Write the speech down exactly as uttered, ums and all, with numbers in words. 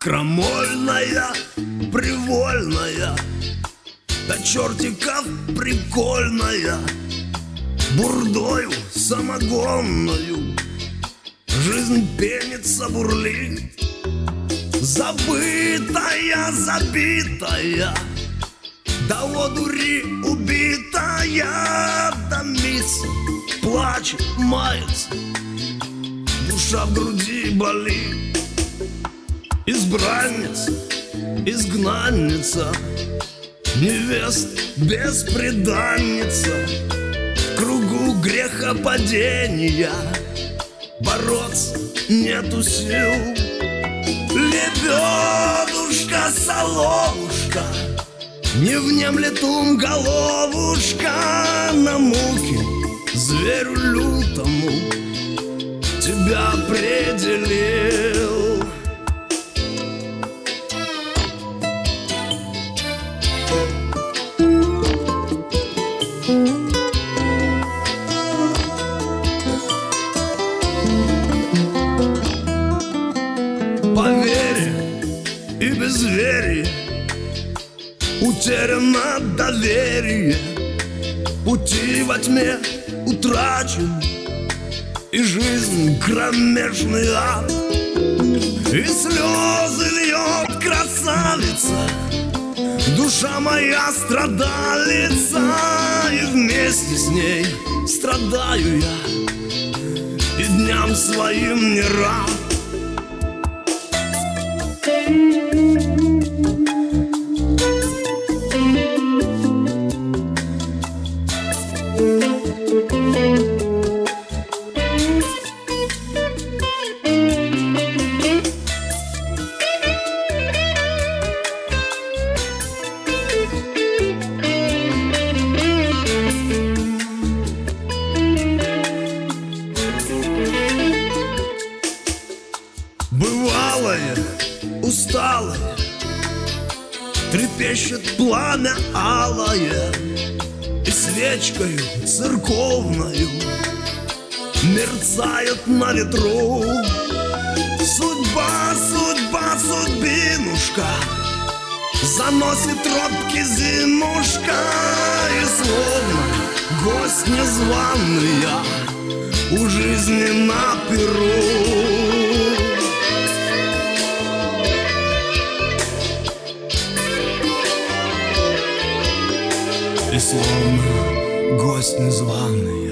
Крамольная, привольная, до чертиков прикольная, бурдою самогонную жизнь пенится, бурлит. Забытая, забитая, до одури убитая, томится, плачет, мается, душа в груди болит. Избранница, изгнанница, невеста, бесприданница, в кругу грехопадения бороться нету сил. Лебедушка, соловушка, не внемлет ум головушка, на муки зверю лютому тебя определил. По вере и безверие утеряно доверие, пути во тьме утрачен, и жизнь кромешный ад, и слезы льет красавица, душа моя страдалица, и вместе с ней страдаю я, и дням своим не рад. Бывалое, усталое, трепещет пламя алое, и свечкою церковною мерцает на ветру. Судьба, судьба, судьбинушка заносит робки зимушка, и словно гость незваный я у жизни на перу. И словно гость незваный